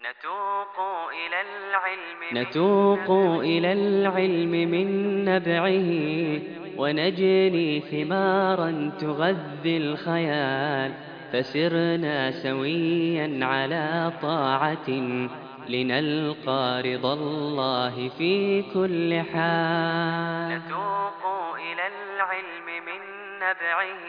نتوق إلى العلم من نبعه، ونجني ثمارا تغذي الخيال، فسرنا سويا على طاعة لنلقى رضا الله في كل حال. نتوق إلى العلم من نبعه،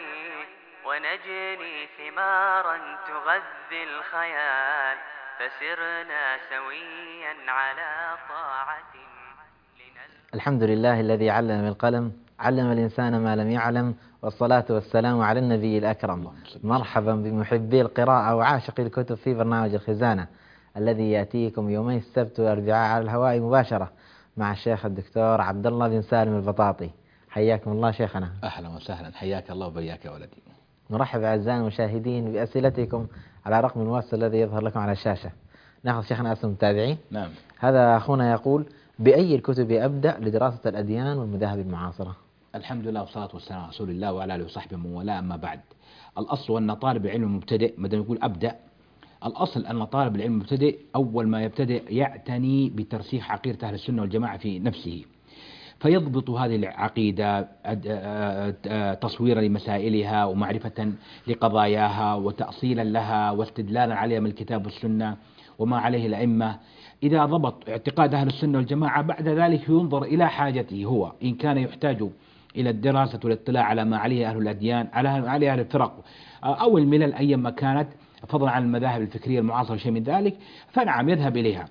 ونجني ثمارا تغذي الخيال، فسرنا سويا على طاعة. الحمد لله الذي علم بالقلم، علم الإنسان ما لم يعلم، والصلاة والسلام على النبي الأكرم. مرحبا بمحبي القراءة وعاشقي الكتب في برنامج الخزانة الذي يأتيكم يومي السبت والأربعاء على الهواء مباشرة مع الشيخ الدكتور عبد الله بن سالم البطاطي. حياكم الله شيخنا. أهلا وسهلا، حياك الله وبياك يا ولدي. نرحب أعزائي المشاهدين بأسئلتكم على رقم الواتس الذي يظهر لكم على الشاشة. ناخذ شيخنا أسئلة المتابعين. نعم. هذا أخونا يقول: بأي الكتب أبدأ لدراسة الأديان والمذاهب المعاصرة؟ الحمد لله والصلاة والسلام على رسول الله وعلى آله وصحبه من والاه، أما بعد. الأصل أن طالب العلم المبتدئ ما دام يقول أبدأ، الأصل أن طالب العلم المبتدئ أول ما يبتدئ يعتني بترسيخ عقيدة أهل السنة والجماعة في نفسه، فيضبط هذه العقيدة تصويرا لمسائلها ومعرفة لقضاياها وتأصيلا لها واستدلالا عليها من الكتاب والسنة وما عليه الأئمة. إذا ضبط اعتقاد أهل السنة والجماعة بعد ذلك ينظر إلى حاجته هو، إن كان يحتاج إلى الدراسة والاطلاع على ما عليه أهل الأديان، على أهل الفرق أو الملل أيما كانت، فضلا عن المذاهب الفكرية المعاصرة شيء من ذلك، فنعم يذهب إليها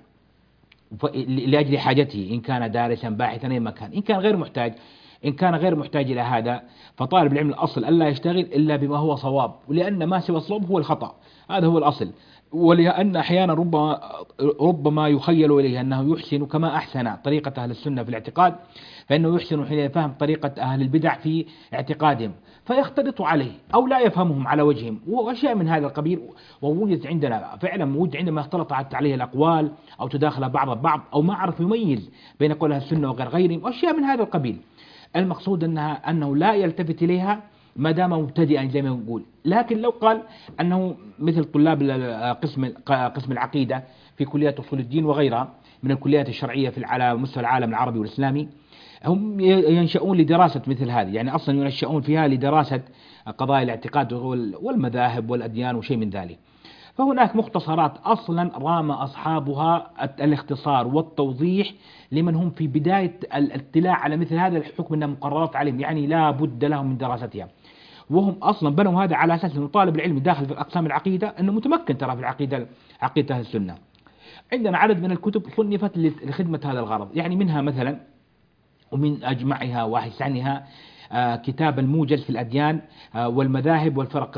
لأجل حاجته، إن كان دارسا باحثا أي مكان. إن كان غير محتاج إلى هذا، فطالب العلم الأصل ألا يشتغل إلا بما هو صواب، ولأن ما سوى الصواب هو الخطأ، هذا هو الأصل. ولأن أحيانا ربما يخيل إليه أنه يحسن كما أحسن طريقة أهل السنة في الاعتقاد، فإنه يحسن حين يفهم طريقة أهل البدع في اعتقادهم، فيختلط عليه أو لا يفهمهم على وجههم وأشياء من هذا القبيل. ووجد عندنا فعلا عندما اختلطت عليه الأقوال أو تداخل بعض البعض أو ما عرف يميز بين قول أهل السنة وغير غيرهم وأشياء من هذا القبيل. المقصود أنه لا يلتفت إليها ما دام مبتدئا زي ما نقول. لكن لو قال أنه مثل طلاب قسم العقيدة في كليات أصول الدين وغيرها من الكليات الشرعية على مستوى العالم العربي والإسلامي، هم ينشؤون لدراسة مثل هذه، يعني أصلا ينشؤون فيها لدراسة قضايا الاعتقاد والمذاهب والأديان وشيء من ذلك. فهناك مختصرات أصلا رام أصحابها الاختصار والتوضيح لمن هم في بداية الاطلاع على مثل هذا الحكم أنها مقررات عليهم، يعني لا بد لهم من دراستها. وهم أصلا بنوا هذا على أساس أن طالب العلم داخل في أقسام العقيدة أنه متمكن ترى في العقيدة، عقيدة أهل السنة. عندنا عدد من الكتب صنفت لخدمة هذا الغرض، يعني منها مثلا ومن أجمعها وأحسنها كتاب الموجز في الأديان والمذاهب والفرق،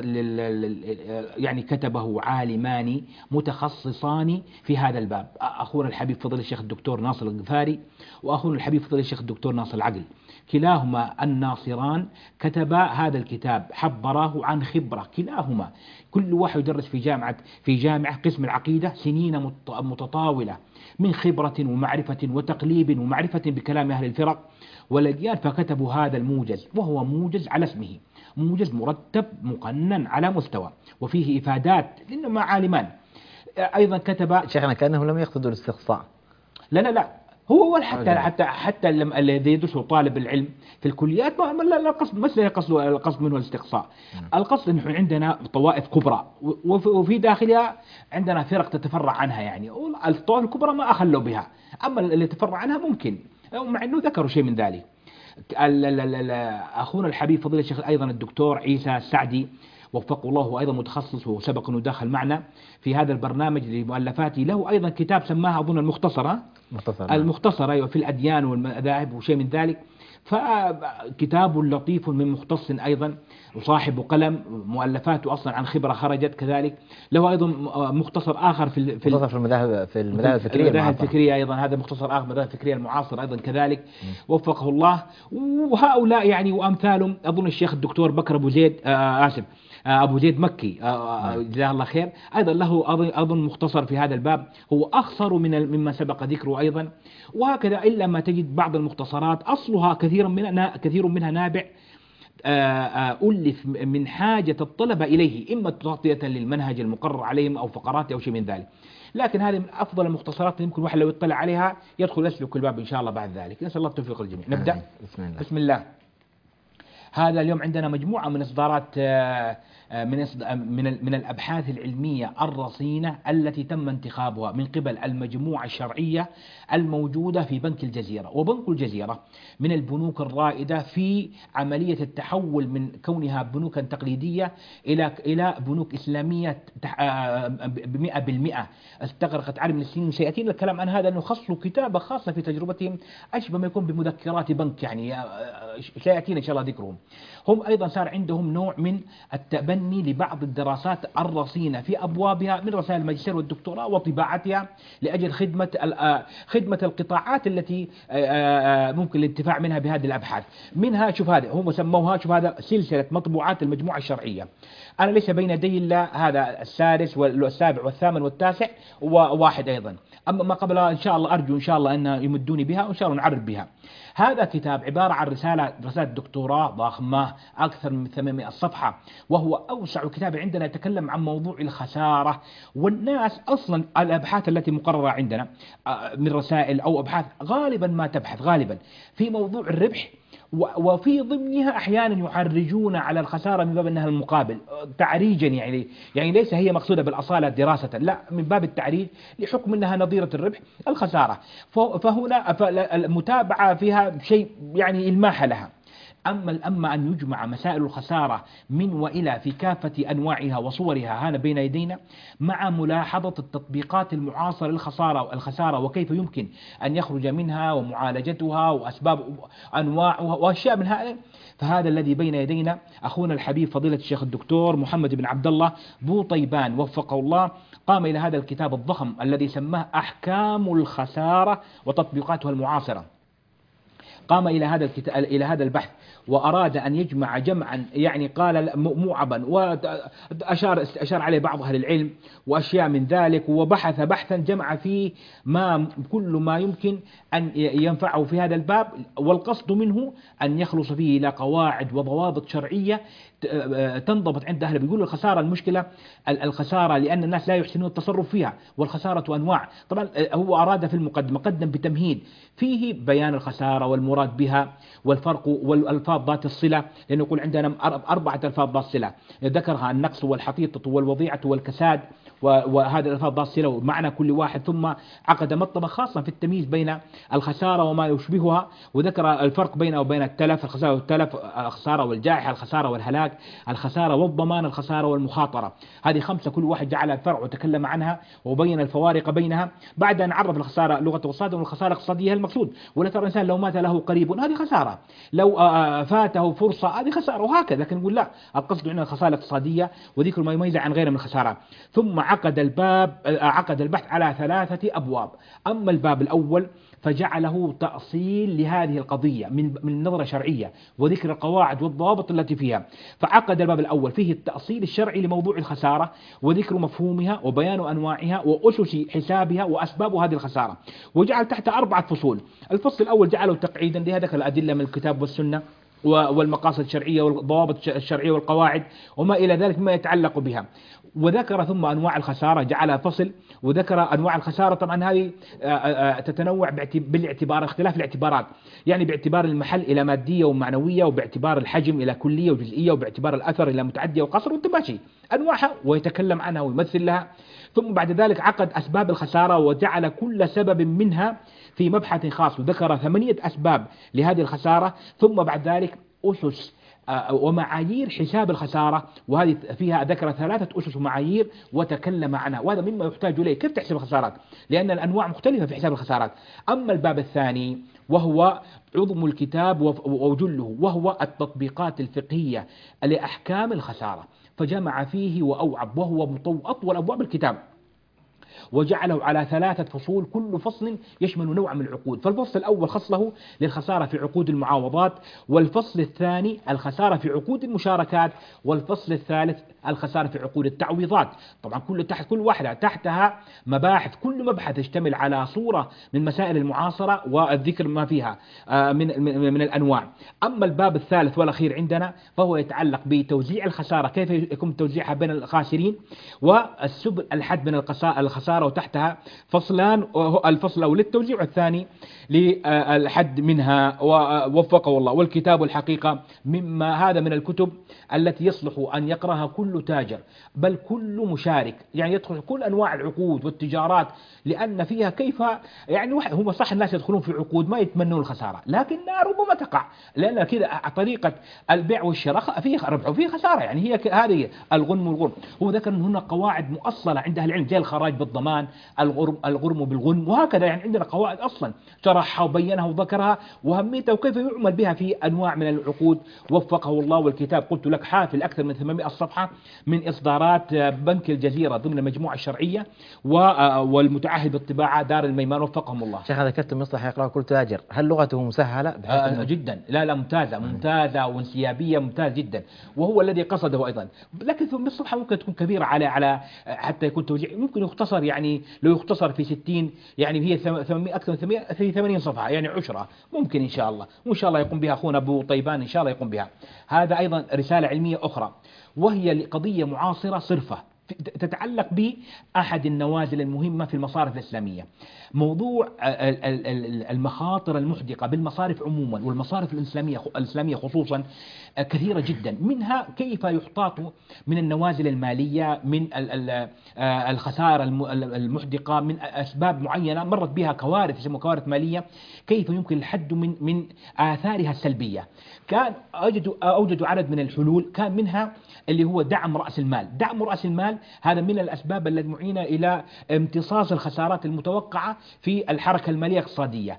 يعني كتبه عالمان متخصصان في هذا الباب، أخونا الحبيب فضل الشيخ الدكتور ناصر الغفاري وأخونا الحبيب فضل الشيخ الدكتور ناصر العقل، كلاهما الناصران كتبا هذا الكتاب، حبراه عن خبرة كلاهما، كل واحد يدرس في جامعة قسم العقيدة سنين متطاولة من خبرة ومعرفة وتقليب ومعرفة بكلام أهل الفرق والأديان، فكتبوا هذا الموجز، وهو موجز على اسمه، موجز مرتب مقنن على مستوى وفيه إفادات لأنهما عالمان. أيضا كتب شيخنا كأنه لم يقصدوا الاستقصاء. لا هو حتى الذي يدرسه طالب العلم في الكليات لا القصد مسألة القصد منه الاستقصاء. القصد أنه عندنا طوائف كبرى وفي داخلها عندنا فرق تتفرع عنها، يعني الطوائف الكبرى ما أخلوا بها، أما اللي تفرع عنها ممكن، مع أنه ذكروا شيء من ذلك. أخونا الحبيب فضيلة الشيخ أيضا الدكتور عيسى السعدي وفقه الله، هو أيضا متخصص وسبق أنه دخل معنا في هذا البرنامج لمؤلفاته، له أيضا كتاب سماها أظن المختصرة في الأديان والمذاهب وشيء من ذلك، فكتاب لطيف من مختص أيضا وصاحب قلم، مؤلفاته أصلا عن خبرة خرجت كذلك. له أيضا مختصر آخر في المذاهب الفكرية المذاهب الفكرية أيضا، هذا مختصر آخر مذاهب الفكرية المعاصر أيضا كذلك وفقه الله. وهؤلاء يعني وأمثالهم، أظن الشيخ الدكتور بكر أبو زيد أبو زيد مكي جزاه الله خير، أيضا له أظن مختصر في هذا الباب، هو أخصر مما سبق ذكره أيضا. وهكذا إلا ما تجد بعض المختصرات أصلها كثير منها نابع ألف من حاجة الطلبة إليه، إما تغطية للمنهج المقرر عليهم أو فقرات أو شيء من ذلك. لكن هذه من أفضل المختصرات اللي يمكن واحد لو يطلع عليها يدخل يسلك الباب إن شاء الله بعد ذلك. نسأل الله التوفيق للجميع. نبدأ. بسم الله. بسم الله. هذا اليوم عندنا مجموعة من إصدارات من الأبحاث العلمية الرصينة التي تم انتخابها من قبل المجموعة الشرعية الموجودة في بنك الجزيرة. وبنك الجزيرة من البنوك الرائدة في عملية التحول من كونها بنوكا تقليدية إلى بنوك إسلامية 100%. استغرقت عدد من السنين، وسيأتينا الكلام عن هذا، أنه خصوا كتابة خاصة في تجربتهم أشبه ما يكون بمذكرات بنك، يعني سيأتينا إن شاء الله ذكرهم. هم أيضا صار عندهم نوع من التبني لبعض الدراسات الرصينة في أبوابها من رسائل الماجستير والدكتوراه وطباعتها لأجل خدمة القطاعات التي ممكن الانتفاع منها بهذه الأبحاث. منها شوف هذا هم سموها، شوف هذا سلسلة مطبوعات المجموعة الشرعية. أنا ليس بين يدي إلا هذا السادس والسابع والثامن والتاسع وواحد أيضا، أما ما قبلها إن شاء الله أرجو إن شاء الله أن يمدوني بها وإن شاء الله نعرض بها. هذا كتاب عبارة عن رسالة دكتوراه ضخمة أكثر من 800 صفحة، وهو أوسع كتاب عندنا يتكلم عن موضوع الخسارة. والناس أصلا الأبحاث التي مقررة عندنا من رسائل أو أبحاث غالبا ما تبحث غالبا في موضوع الربح، وفي ضمنها أحيانا يعرجون على الخسارة من باب أنها المقابل تعريجا، يعني ليس هي مقصودة بالأصالة دراسة، لا، من باب التعريج لحكم أنها نظيرة الربح الخسارة. فهنا المتابعة فيها شيء يعني الماحة لها. أما أن يجمع مسائل الخسارة من وإلى في كافة أنواعها وصورها هنا بين يدينا، مع ملاحظة التطبيقات المعاصرة للخسارة وكيف يمكن أن يخرج منها ومعالجتها وأسباب أنواعها وأشياء من هذا، فهذا الذي بين يدينا أخونا الحبيب فضيلة الشيخ الدكتور محمد بن عبد الله بوطيبان وفقه الله قام إلى هذا الكتاب الضخم الذي سماه أحكام الخسارة وتطبيقاتها المعاصرة. قام إلى هذا البحث وأراد أن يجمع جمعا، يعني قال موعبا، وأشار عليه بعض أهل العلم وأشياء من ذلك، وبحث بحثا جمع فيه كل ما يمكن أن ينفعه في هذا الباب، والقصد منه أن يخلص فيه إلى قواعد وضوابط شرعية تنضبط عند أهل. بيقولوا الخسارة المشكلة الخسارة لأن الناس لا يحسنون التصرف فيها، والخسارة أنواع. طبعا هو أراد في المقدمة قدم بتمهيد فيه بيان الخسارة والمراد بها والفرق والألفاظ ذات الصلة، لأنه يقول عندنا 4 ألفاظ ذات الصلة ذكرها: النقص والحطيطة والوضيعة والكساد، وهذا الألفاظ ذات الصلة ومعنى كل واحد. ثم عقد مطلبة خاصة في التمييز بين الخسارة وما يشبهها، وذكر الفرق بينه وبين التلف، الخسارة والتلف، الخسارة والجائحة، الخسارة والهلاك، الخسارة والضمان، الخسارة والمخاطرة. هذه 5 كل واحد جعلها فرع وتكلم عنها وبين الفوارق بينها، بعد أن عرف الخسارة لغة وصادة والخسارة الاقتصادية المقصود. ولا ترى الإنسان لو مات له قريب هذه خسارة، لو فاته فرصة هذه خسارة، وهكذا. لكن نقول لا، القصد عندنا الخسارة الاقتصادية وذكر ما يميز عن غيره من الخسارة. ثم عقد البحث على 3 أبواب. أما الباب الأول فجعله تأصيل لهذه القضية من نظرة شرعية وذكر القواعد والضوابط التي فيها. فعقد الباب الأول فيه التأصيل الشرعي لموضوع الخسارة وذكر مفهومها وبيان أنواعها وأسس حسابها وأسباب هذه الخسارة، وجعل تحت 4 فصول. الفصل الأول جعله تقعيدا لهذا الأدلة من الكتاب والسنة والمقاصد الشرعية والضوابط الشرعية والقواعد وما إلى ذلك مما يتعلق بها. وذكر ثم أنواع الخسارة جعلها فصل، وذكر أنواع الخسارة. طبعا هذه تتنوع بالاعتبار، اختلاف الاعتبارات، يعني باعتبار المحل إلى مادية ومعنوية، وباعتبار الحجم إلى كلية وجزئية، وباعتبار الأثر إلى متعدية وقصر والتماشي أنواعها ويتكلم عنها ويمثل لها. ثم بعد ذلك عقد أسباب الخسارة وجعل كل سبب منها في مبحث خاص، وذكر 8 أسباب لهذه الخسارة. ثم بعد ذلك أسس ومعايير حساب الخسارة، وهذه فيها ذكر 3 أسس ومعايير وتكلم عنها، وهذا مما يحتاج إليه كيف تحسب الخسارات، لأن الأنواع مختلفة في حساب الخسارات. أما الباب الثاني وهو عظم الكتاب وجله، وهو التطبيقات الفقهية لأحكام الخسارة، فجمع فيه وأوعب، وهو أطول أبواب الكتاب. وجعله على 3 فصول، كل فصل يشمل نوع من العقود. فالفصل الأول خص له للخسارة في عقود المعاوضات، والفصل الثاني الخسارة في عقود المشاركات، والفصل الثالث الخسارة في عقود التعويضات. طبعا كل واحدة تحتها مباحث، كل مبحث يشتمل على صورة من مسائل المعاصرة والذكر ما فيها من الأنواع. أما الباب الثالث والأخير عندنا فهو يتعلق بتوزيع الخسارة، كيف يكون توزيعها بين الخاسرين، والسبل الحد من الخسارة، وتحتها فصلان، الفصل الأول للتوزيع والثاني للحد منها، ووفقه الله. والكتاب الحقيقة هذا من الكتب التي يصلح أن يقرأها كل تاجر، بل كل مشارك، يعني يدخل كل أنواع العقود والتجارات، لأن فيها كيف يعني هم صح الناس يدخلون في عقود ما يتمنون الخسارة، لكنها ربما تقع، لأن كذا طريقة البيع والشراء فيه ربح وفيه خسارة، يعني هي هذه الغنم والغرم. هو ذكر أن هنا قواعد مؤصلة عند أهل العلم، زي الخراج بالضمان، الغرم بالغنم، وهكذا. يعني عندنا قواعد أصلا شرحها وبينها وذكرها وأهميتها وكيف يعمل بها في أنواع من العقود، وفقه الله. والكتاب قلت لك حافل أكثر من 800 صفحة من إصدارات بنك الجزيرة ضمن المجموعة الشرعية، والمتعهد بالطباعة دار الميمان، وفقهم الله. شيخ، هذا كتب مصطلح يقرأ كل تاجر، هل لغته مسهلة؟ جدا، لا ممتازة وانسيابية ممتاز جدا، وهو الذي قصده أيضا. لكن في الصفحة ممكن تكون كبيرة على حتى يكون توزيع، ممكن يختصر، يعني لو يختصر في 60، يعني هي 800 أكثر من 800 في 80 صفحة، يعني 10 ممكن إن شاء الله، وإن شاء الله يقوم بها أخونا أبو طيبان، إن شاء الله يقوم بها. هذا أيضا رسالة علمية أخرى، وهي لقضية معاصرة صرفة تتعلق بأحد النوازل المهمة في المصارف الإسلامية، موضوع المخاطر المحدقة بالمصارف عموما والمصارف الإسلامية خصوصا كثيرة جدا. منها كيف يحتاط من النوازل المالية، من الخسارة المحدقة، من أسباب معينة مرت بها كوارث يسمى كوارث مالية، كيف يمكن الحد من آثارها السلبية. كان أوجدوا عدد من الحلول، كان منها اللي هو دعم رأس المال. دعم رأس المال هذا من الأسباب التي معينة إلى امتصاص الخسارات المتوقعة في الحركة المالية الاقتصادية.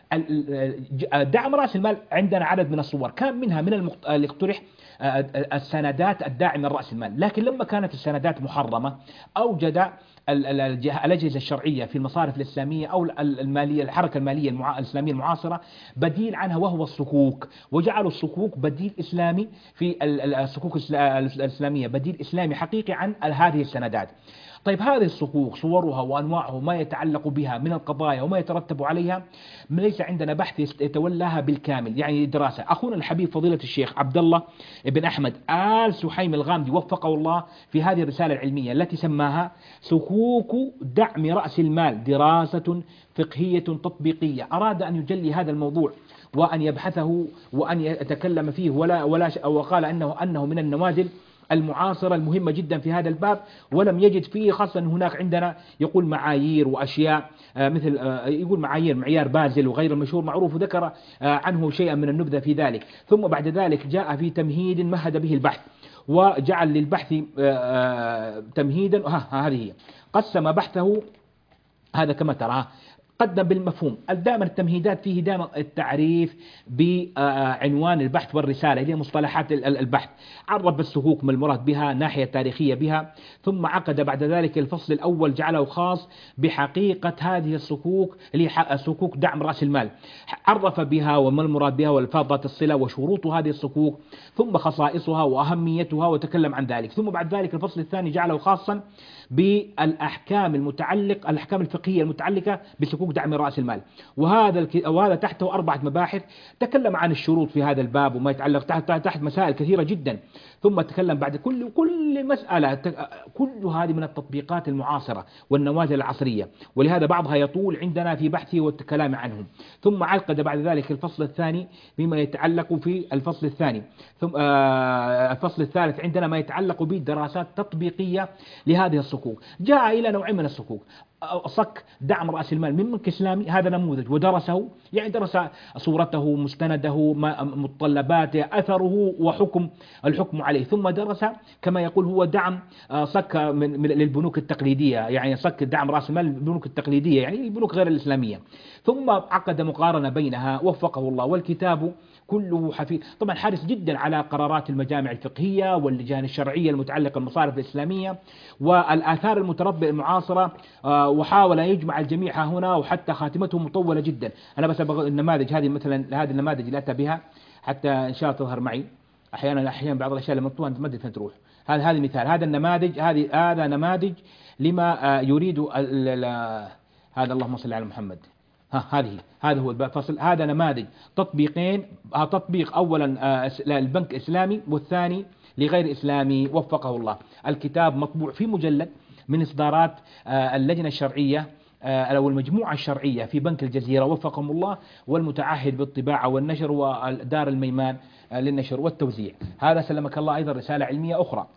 دعم رأس المال عندنا عدد من الصور، كان منها من اللي اقترح السندات الداعمة لرأس المال، لكن لما كانت السندات محرمة أوجد الأجهزة الشرعية في المصارف الإسلامية أو المالية، الحركة المالية الإسلامية المعاصرة، بديل عنها وهو الصكوك، وجعلوا الصكوك بديل إسلامي في الصكوك الإسلامية، بديل إسلامي حقيقي عن هذه السندات. طيب هذه الصكوك صورها وأنواعها وما يتعلق بها من القضايا وما يترتب عليها، ليس عندنا بحث يتولاها بالكامل، يعني دراسة. أخونا الحبيب فضيلة الشيخ عبد الله بن أحمد آل سحيم الغامدي وفقه الله في هذه الرسالة العلمية التي سماها صكوك دعم رأس المال، دراسة فقهية تطبيقية، أراد أن يجلي هذا الموضوع وأن يبحثه وأن يتكلم فيه، وقال أنه من النوازل المعاصرة المهمة جدا في هذا الباب، ولم يجد فيه، خاصة هناك عندنا يقول معايير وأشياء مثل يقول معيار بازل وغير المشهور معروف، وذكر عنه شيئا من النبذة في ذلك. ثم بعد ذلك جاء في تمهيد مهد به البحث، وجعل للبحث تمهيدا، هذه هي قسم بحثه هذا كما ترى. قدم بالمفهوم دائما التمهيدات فيه دائما التعريف بعنوان البحث والرسالة، هي مصطلحات البحث، عرف الصكوك ما المراد بها، ناحية تاريخية بها، ثم عقد بعد ذلك الفصل الأول جعله خاص بحقيقة هذه الصكوك اللي هي صكوك دعم رأس المال، عرف بها وما المراد بها والألفاظ ذات الصلة وشروط هذه الصكوك، ثم خصائصها وأهميتها وتكلم عن ذلك. ثم بعد ذلك الفصل الثاني جعله خاصا بالأحكام الأحكام الفقهية المتعلقة بصكوك دعم رأس المال، وهذا تحته 4 مباحث، تكلم عن الشروط في هذا الباب وما يتعلق تحت مسائل كثيرة جدا. ثم تكلم بعد كل مسألة، كل هذه من التطبيقات المعاصرة والنوازل العصرية، ولهذا بعضها يطول عندنا في بحثه والكلام عنه. ثم عقد بعد ذلك الفصل الثاني بما يتعلق في الفصل الثاني، ثم الفصل الثالث عندنا ما يتعلق بدراسات تطبيقية لهذه الصكوك. جاء إلى نوعين من الصكوك، صك دعم رأس المال من بنك إسلامي، هذا نموذج ودرسه، يعني درس صورته، مستنده، متطلباته، أثره وحكم الحكم عليه، ثم درس كما يقول هو دعم صك للبنوك التقليدية، يعني صك دعم رأس المال للبنوك التقليدية يعني البنوك غير الإسلامية، ثم عقد مقارنة بينها وفقه الله. والكتاب كله حفيظ، طبعا حريص جدا على قرارات المجامع الفقهية واللجان الشرعية المتعلقة بالمصارف الإسلامية والآثار المتربية المعاصرة، وحاول أن يجمع الجميع هنا، وحتى خاتمته مطولة جدا. أنا بس أبغى النماذج هذه، مثلا هذه النماذج اللي أتى بها حتى إن شاء الله تظهر معي. أحيانا بعض الأشياء لما تطوها أنت ما أدري فين تروح. هذا مثال، هذا النماذج، هذا نماذج لما يريد هذا اللهم صل على محمد. هذا هو الفصل، هذا نماذج تطبيقين، تطبيق أولا للبنك الإسلامي والثاني لغير إسلامي وفقه الله. الكتاب مطبوع في مجلد من إصدارات اللجنة الشرعية أو المجموعة الشرعية في بنك الجزيرة وفقهم الله، والمتعهد بالطباعة والنشر ودار الميمان للنشر والتوزيع. هذا سلمك الله أيضا رسالة علمية أخرى،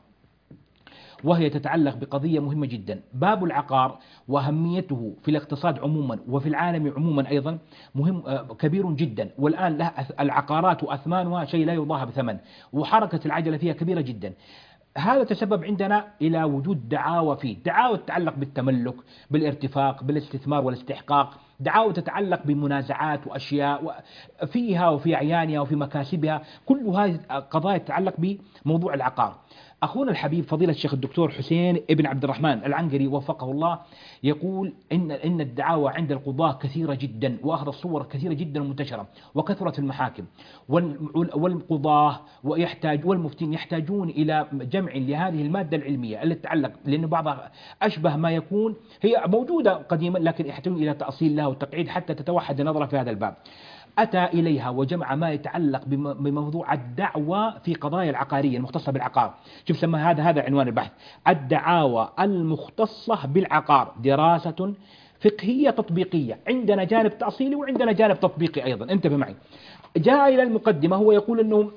وهي تتعلق بقضية مهمة جدا. باب العقار وأهميته في الاقتصاد عموما وفي العالم عموما أيضا مهم كبير جدا، والآن العقارات وأثمانها شيء لا يضاهى بثمن، وحركة العجلة فيها كبيرة جدا. هذا تسبب عندنا إلى وجود دعاوى فيه، دعاوى تتعلق بالتملك، بالارتفاق، بالاستثمار والاستحقاق، دعاوى تتعلق بمنازعات وأشياء فيها وفي أعيانها وفي مكاسبها، كل هذه قضايا تتعلق بموضوع العقار. أخونا الحبيب فضيلة الشيخ الدكتور حسين ابن عبد الرحمن العنقري وفقه الله يقول إن الدعاوى عند القضاة كثيرة جدا، وأخذ الصور كثيرة جدا منتشرة، وكثرة المحاكم، والقضاة والمفتين يحتاجون إلى جمع لهذه المادة العلمية التي تتعلق، لأن بعضها أشبه ما يكون هي موجودة قديما لكن يحتاجون إلى تأصيل لها وتقعيد حتى تتوحد النظرة في هذا الباب. أتى إليها وجمع ما يتعلق بموضوع الدعوى في قضايا العقارية المختصة بالعقار. شوف سمى هذا عنوان البحث: الدعاوى المختصة بالعقار، دراسة فقهية تطبيقية. عندنا جانب تأصيلي وعندنا جانب تطبيقي أيضا، انتبه معي. جاء إلى المقدمة، هو يقول أنه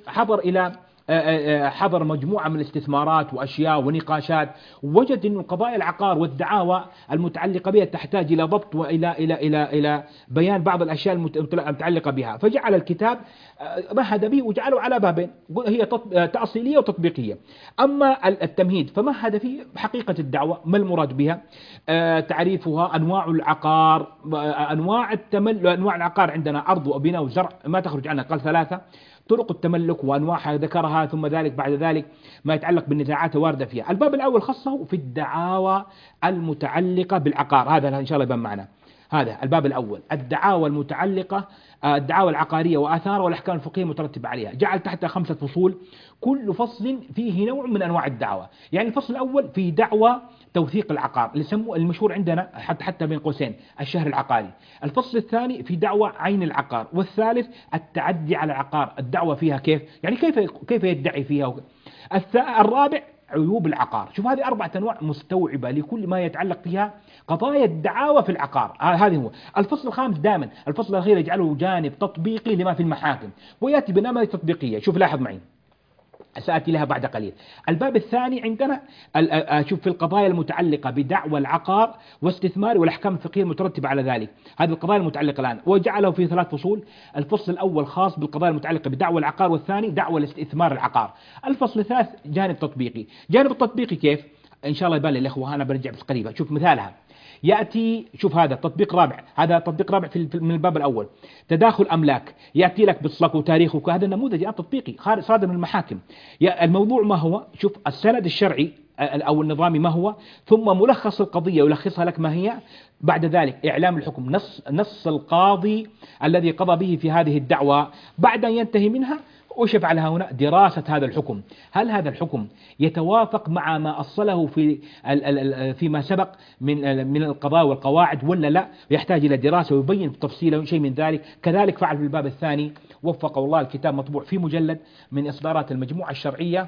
حضر مجموعة من الاستثمارات وأشياء ونقاشات، وجد أن قضايا العقار والدعاوى المتعلقة بها تحتاج إلى ضبط وإلى إلى إلى إلى بيان بعض الأشياء المتعلقة بها، فجعل الكتاب مهد به وجعله على بابين، هي تأصيلية وتطبيقية. أما التمهيد فمهد فيه حقيقة الدعوة، ما المراد بها، تعريفها، أنواع العقار، أنواع العقار عندنا أرض وبناء وزرع ما تخرج عنها، قال 3 طرق التملك وأنواعها ذكرها، ثم بعد ذلك ما يتعلق بالنزاعات الواردة فيها. الباب الأول خصه في الدعاوى المتعلقة بالعقار، هذا إن شاء الله يبان معنا. هذا الباب الأول، الدعاوى المتعلقة، الدعاوى العقارية وآثارها والأحكام الفقهية المترتبة عليها. جعل تحتها 5 فصول، كل فصل فيه نوع من أنواع الدعوى. يعني الفصل الأول في دعوى توثيق العقار اللي يسموه المشهور عندنا حتى بين قوسين الشهر العقاري. الفصل الثاني في دعوى عين العقار، والثالث التعدي على العقار، الدعوة فيها كيف، يعني كيف يدعي فيها. الرابع عيوب العقار. شوف هذه 4 أنواع مستوعبة لكل ما يتعلق فيها قضايا الدعاوى في العقار. هذه هو الفصل الخامس. دائما الفصل الأخير يجعله جانب تطبيقي لما في المحاكم، ويأتي بنماذج تطبيقية. شوف لاحظ معي، سأتي لها بعد قليل. الباب الثاني عندنا شوف في القضايا المتعلقة بدعوى العقار واستثمار والأحكام الفقهية المترتبة على ذلك، هذه القضايا المتعلقة الآن، وجعله في 3 فصول. الفصل الأول خاص بالقضايا المتعلقة بدعوى العقار، والثاني دعوى الاستثمار العقار. الفصل الثالث جانب تطبيقي. جانب التطبيقي كيف؟ إن شاء الله يبان للإخوة، أنا برجع بس قريبا. شوف مثالها، يأتي شوف هذا تطبيق رابع، هذا تطبيق رابع من الباب الأول، تداخل أملاك، يأتي لك بالصك وتاريخك، هذا النموذج تطبيقي صادر من المحاكم. الموضوع ما هو؟ شوف السند الشرعي أو النظامي ما هو، ثم ملخص القضية يلخصها لك ما هي، بعد ذلك إعلام الحكم، نص القاضي الذي قضى به في هذه الدعوة، بعد أن ينتهي منها وش يفعلها هنا؟ دراسة هذا الحكم، هل هذا الحكم يتوافق مع ما أصله فيما سبق من القضاء والقواعد ولا لا؟ يحتاج إلى دراسة ويبين بتفصيل شيء من ذلك. كذلك فعل في الباب الثاني وفقه الله. الكتاب مطبوع في مجلد من إصدارات المجموعة الشرعية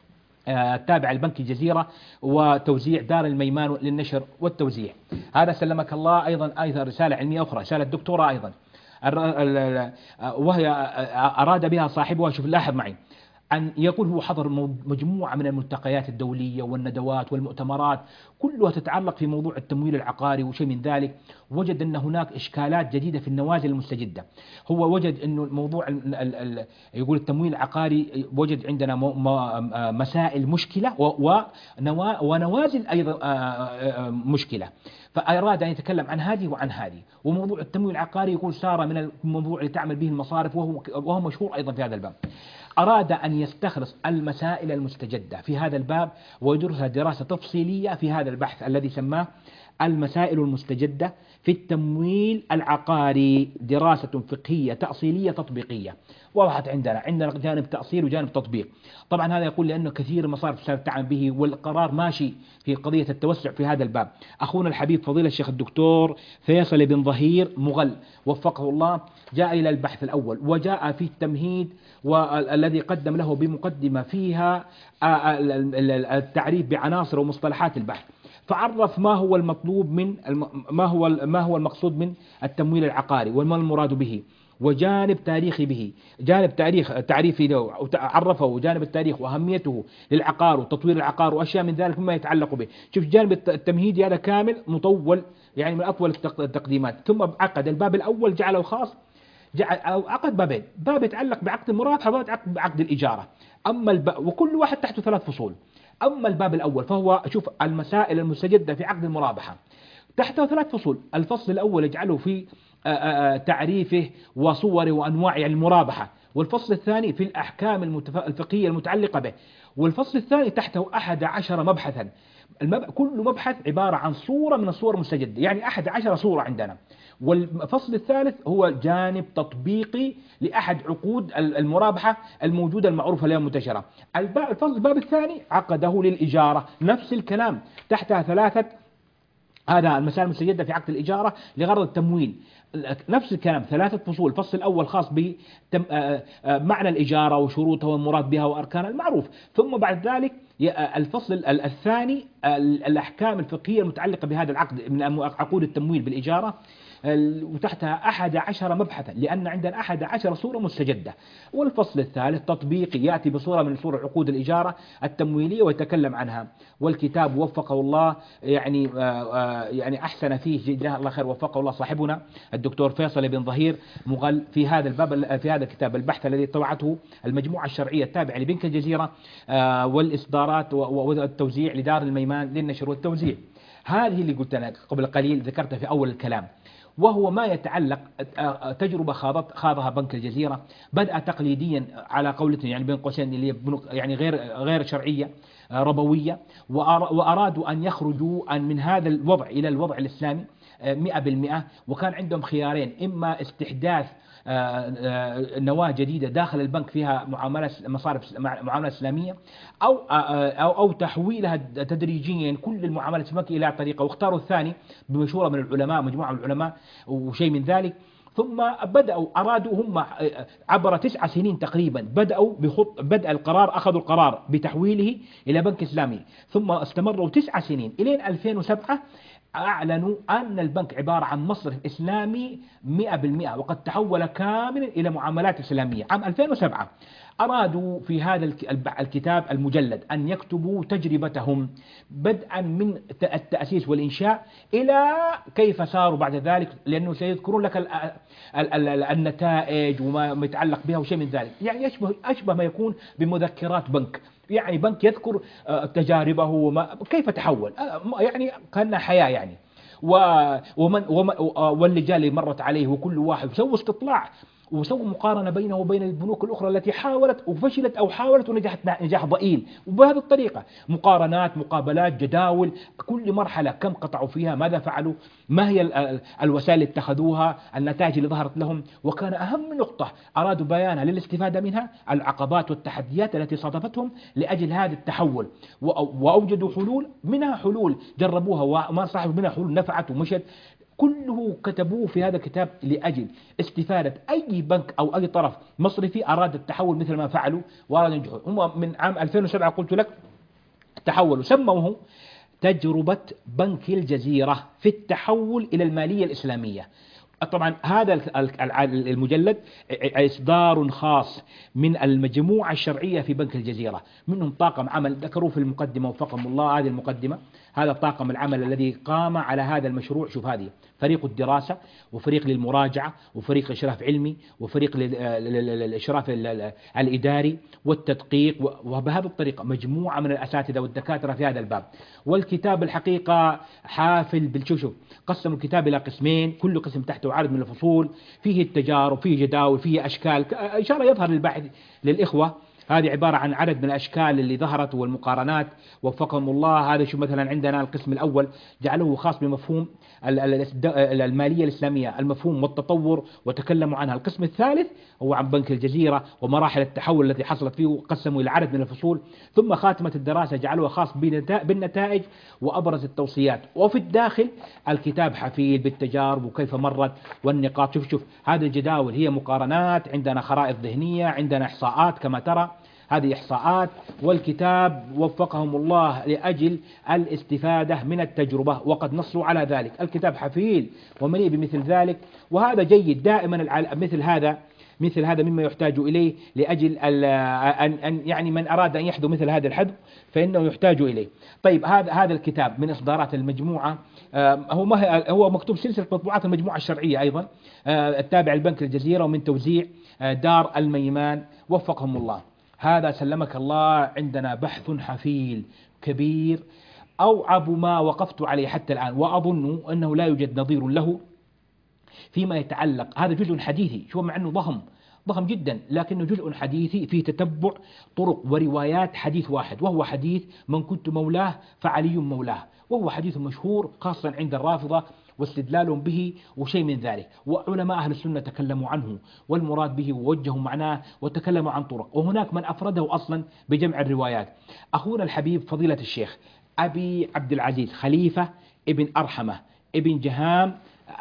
تابع البنك الجزيرة، وتوزيع دار الميمان للنشر والتوزيع. هذا سلمك الله أيضا رسالة علمية أخرى، رسالة دكتوراه أيضا، وهي أراد بها صاحبها. شوف لاحظ معي، أن يقول هو حضر مجموعة من الملتقيات الدولية والندوات والمؤتمرات كلها تتعلق في موضوع التمويل العقاري وشيء من ذلك. وجد أن هناك إشكالات جديدة في النوازل المستجدة. هو وجد أنه الموضوع يقول التمويل العقاري وجد عندنا مسائل مشكلة ونوازل أيضا مشكلة، فأراد أن يتكلم عن هذه وعن هذه. وموضوع التمويل العقاري يقول صار من الموضوع اللي تعمل به المصارف وهو مشهور أيضا في هذا الباب. أراد أن يستخلص المسائل المستجدة في هذا الباب ويدرسها دراسة تفصيلية في هذا البحث الذي سماه المسائل المستجدة في التمويل العقاري، دراسة فقهية تأصيلية تطبيقية. وضحت عندنا جانب تأصيل وجانب تطبيق. طبعا هذا يقول لأنه كثير المصارف تعمل به والقرار ماشي في قضية التوسع في هذا الباب. أخونا الحبيب فضيلة الشيخ الدكتور فيصل بن ظهير مغل وفقه الله جاء إلى البحث الأول وجاء في التمهيد والذي قدم له بمقدمة فيها التعريف بعناصر ومصطلحات البحث، فعرف ما هو المطلوب من ما هو المقصود من التمويل العقاري وما المراد به، وجانب تاريخي به، جانب تعريفي له عرفه، جانب التاريخ وأهميته للعقار وتطوير العقار وأشياء من ذلك مما يتعلق به. شوف جانب التمهيدي هذا كامل مطول يعني من أطول التقديمات. ثم عقد الباب الأول جعله خاص، عقد بابين، باب يتعلق بعقد المرابحة وباب يتعلق بعقد الإجارة. وكل واحد تحته 3 فصول. أما الباب الأول فهو شوف المسائل المستجدة في عقد المرابحة تحته 3 فصول. الفصل الأول يجعله في تعريفه وصوره وأنواع المرابحة، والفصل الثاني في الأحكام الفقهية المتعلقة به، والفصل الثاني تحته 11 مبحثا. كل مبحث عبارة عن صورة من الصور المستجدة، يعني 11 صورة عندنا. والفصل الثالث هو جانب تطبيقي لأحد عقود المرابحة الموجودة المعروفة اليوم منتشرة. الباب الثاني عقده للإجارة، نفس الكلام تحتها 3 هذا المسائل المستجدة في عقد الإجارة لغرض التمويل، نفس الكلام 3 فصول. الفصل الأول خاص بمعنى الإجارة وشروطها والمراد بها وأركانها المعروف، ثم بعد ذلك الفصل الثاني الأحكام الفقهية المتعلقة بهذا العقد من عقود التمويل بالإجارة، وتحتها 11 مبحثا لأن عندنا 11 صورة مستجدة. والفصل الثالث تطبيقي يأتي بصورة من صور عقود الإجارة التمويلية ويتكلم عنها. والكتاب وفقه الله يعني أحسن فيه جزاه الله خير، وفقه الله صاحبنا الدكتور فيصل بن ظهير مغل في هذا الباب في هذا الكتاب البحث الذي طبعته المجموعة الشرعية التابعة لبنك الجزيرة والإصدارات والتوزيع لدار الميمان للنشر والتوزيع. هذه اللي قلت أنا قبل قليل ذكرتها في أول الكلام، وهو ما يتعلق تجربة خاضها بنك الجزيرة، بدأ تقليديا على قولته يعني بين قوسين اللي يعني غير شرعية ربوية، وأرادوا أن يخرجوا من هذا الوضع إلى الوضع الإسلامي 100%. وكان عندهم خيارين، إما استحداث نواة جديدة داخل البنك فيها معاملة إسلامية أو تحويلها تدريجيا كل المعاملات في البنك إلى طريقة، واختاروا الثاني بمشورة من العلماء مجموعة من العلماء وشيء من ذلك. ثم أرادوا هم عبر 9 سنين تقريبا بدأ القرار، أخذوا القرار بتحويله إلى بنك إسلامي، ثم استمروا 9 سنين إلى 2007 أعلنوا أن البنك عبارة عن مصرف إسلامي 100%، وقد تحول كاملا إلى معاملات إسلامية. عام 2007 أرادوا في هذا الكتاب المجلد أن يكتبوا تجربتهم بدءا من التأسيس والإنشاء إلى كيف ساروا بعد ذلك، لأنه سيذكرون لك النتائج وما يتعلق بها وشيء من ذلك. يعني أشبه ما يكون بمذكرات بنك، يعني بنك يذكر تجاربه وكيف تحول، يعني كأنها حياة يعني. واللجان اللي مرت عليه وكل واحد سووا استطلاع وسووا مقارنة بينه وبين البنوك الأخرى التي حاولت وفشلت أو حاولت ونجحت نجاح ضئيل، وبهذه الطريقة مقارنات مقابلات جداول كل مرحلة كم قطعوا فيها، ماذا فعلوا، ما هي الوسائل اللي اتخذوها، النتائج اللي ظهرت لهم. وكان أهم نقطة أرادوا بيانها للاستفادة منها العقبات والتحديات التي صادفتهم لأجل هذا التحول، وأوجدوا حلول، منها حلول جربوها وما صاحبوا منها حلول نفعت ومشت، كله كتبوه في هذا الكتاب لأجل استفادة أي بنك أو أي طرف مصرفي أراد التحول مثل ما فعلوا وأراد ينجحوا. هم من عام 2007 قلت لك تحولوا، سموه تجربة بنك الجزيرة في التحول إلى المالية الإسلامية. طبعا هذا المجلد إصدار خاص من المجموعة الشرعية في بنك الجزيرة، منهم طاقم عمل ذكروا في المقدمة وفقهم الله، هذه المقدمة، هذا طاقم العمل الذي قام على هذا المشروع. شوف هذه فريق الدراسة، وفريق للمراجعة، وفريق إشراف علمي، وفريق للإشراف الإداري والتدقيق، وبهذه الطريقة مجموعة من الأساتذة والدكاترة في هذا الباب. والكتاب الحقيقة حافل بالشوشف، قسموا الكتاب إلى قسمين، كل قسم تحته عدد من الفصول، فيه التجارب، فيه جداول، فيه أشكال، إن شاء الله يظهر للباحث للإخوة. هذه عبارة عن عدد من الأشكال اللي ظهرت والمقارنات وفقهم الله. هذا شو مثلا عندنا القسم الأول جعلوه خاص بمفهوم المالية الإسلامية، المفهوم والتطور، وتكلموا عنها. القسم الثالث هو عن بنك الجزيرة ومراحل التحول التي حصلت فيه، وقسموا إلى عدد من الفصول. ثم خاتمة الدراسة جعلوها خاص بالنتائج وأبرز التوصيات. وفي الداخل الكتاب حفيل بالتجارب وكيف مرت والنقاط. شوف هذه الجداول هي مقارنات، عندنا خرائط ذهنية، عندنا إحصاءات كما ترى، هذه إحصاءات. والكتاب وفقهم الله لأجل الاستفادة من التجربة، وقد نصوا على ذلك. الكتاب حفيل ومليء بمثل ذلك، وهذا جيد دائما. مثل هذا مما يحتاج إليه لأجل أن يعني من أراد أن يحذو مثل هذا الحذو فإنه يحتاج إليه. طيب هذا الكتاب من إصدارات المجموعة، هو مكتوب سلسلة مطبوعات المجموعة الشرعية أيضا، التابع لبنك الجزيرة، ومن توزيع دار الميمان وفقهم الله. هذا سلمك الله عندنا بحث حفيل كبير أوعب ما وقفت عليه حتى الآن، وأظن أنه لا يوجد نظير له فيما يتعلق. هذا جزء حديثي، شو مع أنه ضخم جدا، لكنه جزء حديثي في تتبع طرق وروايات حديث واحد، وهو حديث من كنت مولاه فعلي مولاه، وهو حديث مشهور خاصة عند الرافضة واستدلالهم به وشيء من ذلك. وعلماء أهل السنة تكلموا عنه والمراد به ووجهوا معناه وتكلموا عن طرق، وهناك من أفرده أصلا بجمع الروايات. أخونا الحبيب فضيلة الشيخ أبي عبد العزيز خليفة ابن أرحمة ابن جهام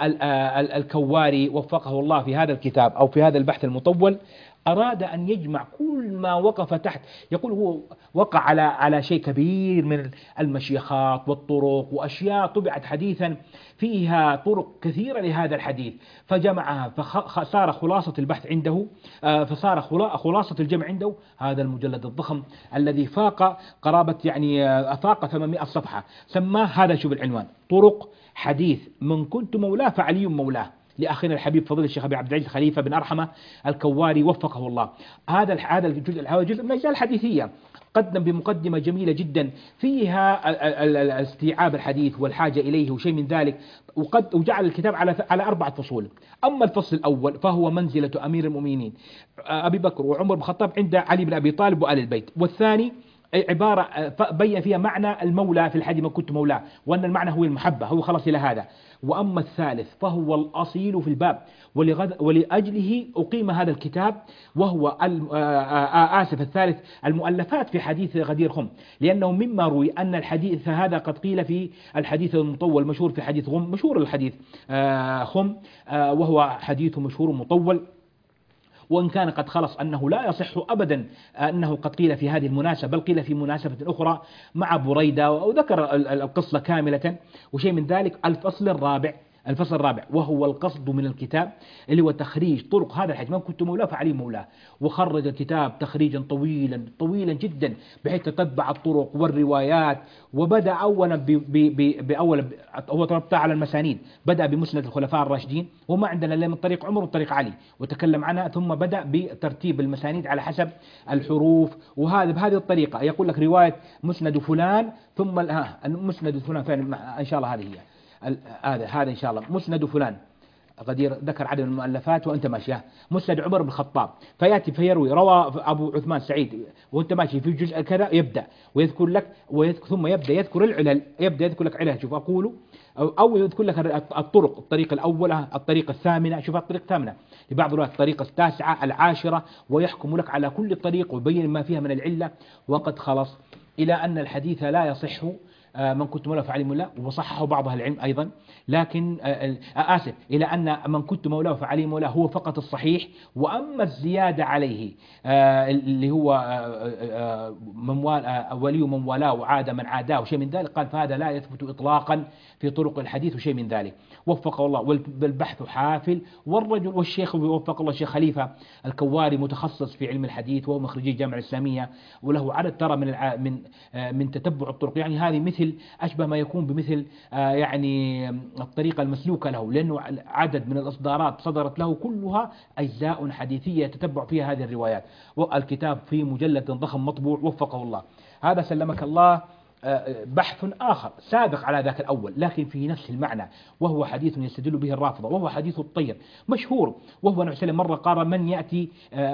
الكواري وفقه الله في هذا الكتاب أو في هذا البحث المطول أراد أن يجمع كل ما وقف تحت. يقول هو وقع على شيء كبير من المشيخات والطرق وأشياء طبعت حديثا فيها طرق كثيرة لهذا الحديث، فجمعها فصار خلاصة البحث عنده، فصار خلاصة الجمع عنده هذا المجلد الضخم الذي فاق قرابة يعني فاق 800 صفحة. سماه هذا، شوف العنوان: طرق حديث من كنت مولاه فعلي مولاه، لأخينا الحبيب فضيلة الشيخ أبي عبد العزيز خليفة بن أرحمة الكواري وفقه الله. هذا الجزء من الأجزاء الحديثية قدم بمقدمة جميلة جدا فيها استيعاب الحديث والحاجة إليه وشيء من ذلك، وجعل الكتاب على 4 فصول. أما الفصل الأول فهو منزلة أمير المؤمنين أبي بكر وعمر بن الخطاب عند علي بن أبي طالب وآل البيت، والثاني عبارة بين فيها معنى المولى في الحديث من كنت مولاه، وأن المعنى هو المحبة، هو خلص إلى هذا. وأما الثالث فهو الأصيل في الباب، ولأجله أقيم هذا الكتاب، وهو الثالث المؤلفات في حديث غدير خم، لأنه مما روي أن الحديث هذا قد قيل في الحديث المطول مشهور في حديث غم، مشهور الحديث خم، وهو حديث مشهور مطول، وإن كان قد خلص أنه لا يصح أبدا أنه قد قيل في هذه المناسبة، بل قيل في مناسبة أخرى مع بريدة، وذكر القصة كاملة وشيء من ذلك. الفصل الرابع وهو القصد من الكتاب اللي هو تخريج طرق هذا الحديث من كنت مولاه فعلي مولاه، وخرج الكتاب تخريجا طويلا جدا بحيث تتبع الطرق والروايات. وبدأ أولا هو تربط على المسانيد، بدأ بمسند الخلفاء الراشدين، وما عندنا إلا من طريق عمر وطريق علي، وتكلم عنها، ثم بدأ بترتيب المسانيد على حسب الحروف، وهذا بهذه الطريقة يقول لك رواية مسند فلان ثم مسند فلان فين، إن شاء الله هذه هي هذا إن شاء الله مسند فلان. غدير ذكر عدد من المؤلفات وأنت ماشي، مسند عمر بن الخطاب، فيأتي فيروي روى أبو عثمان سعيد، وأنت ماشي في جزء كذا يبدأ ويذكر لك ثم يبدأ يذكر العلل، يبدأ يذكر لك علل، شوف أقوله، أو يذكر لك الطريق الأولى، الطريقة الثامنة، شوف الطريقة الثامنة، لبعض الروايات الطريقة التاسعة، العاشرة، ويحكم لك على كل طريق ويبين ما فيها من العلة. وقد خلص إلى أن الحديث لا يصح من كنت مولاه فعلي مولاه، وصححه بعض أهل العلم أيضا. لكن آسف، إلى أن من كنت مولاه فعلي مولاه هو فقط الصحيح، وأما الزيادة عليه اللي هو من ولي من والاه وعاد من عاداه وشيء من ذلك، قال فهذا لا يثبت إطلاقا في طرق الحديث وشيء من ذلك. وفقه الله. والبحث حافل. والرجل والشيخ وفق الله الشيخ خليفة الكواري متخصص في علم الحديث وهو مخرجي الجامعة الإسلامية، وله عدد ترى من تتبع الطرق. يعني هذه مثل أشبه ما يكون بمثل يعني الطريقة المسلوكة له، لأنه عدد من الإصدارات صدرت له كلها أجزاء حديثية يتتبع فيها هذه الروايات، والكتاب في مجلد ضخم مطبوع وفقه الله. هذا سلمك الله بحث آخر سابق على ذاك الأول لكن في نفس المعنى، وهو حديث يستدل به الرافضة، وهو حديث الطير مشهور. وهو النبي صلى الله عليه وسلم مرة قال من يأتي